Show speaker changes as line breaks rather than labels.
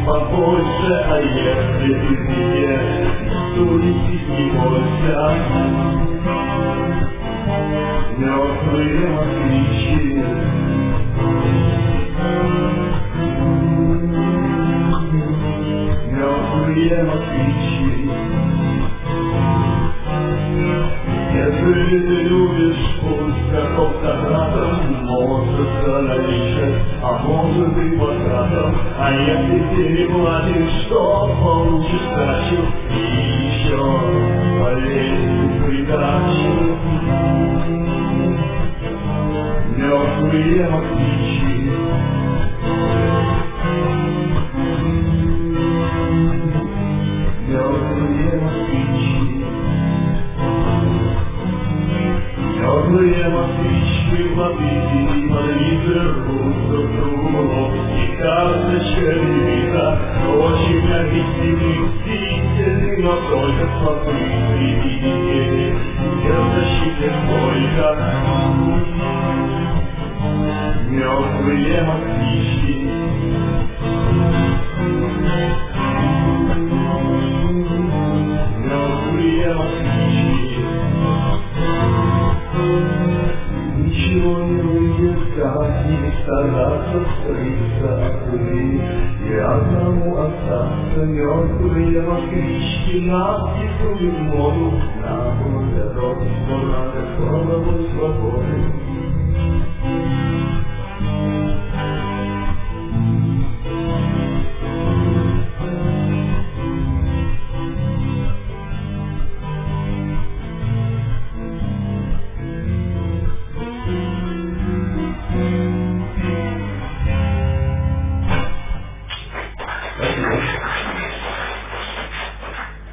побольше, а если извне, туристический морся. Мертвые москвичи, мертвые москвичи. Если ты любишь пусть как автократом, может заловишь, а может и подкатом. А если переплатишь, то получишь дачу и еще полезную придачу. Мертвые москвичи, мертвые москвичи. Мертвые москвичи попили по литру друг другу, и карточка визита очень объяснили, мстительный, но только слабый привидели, беззащитных только. Мертвые москвичи, мертвые москвичи. Ничего не выйдет, как не стараться скрыться от пыли и одному остаться. Мертвые москвички нас диктуют моду, нам для дом, что надо, чтобы быть свободным.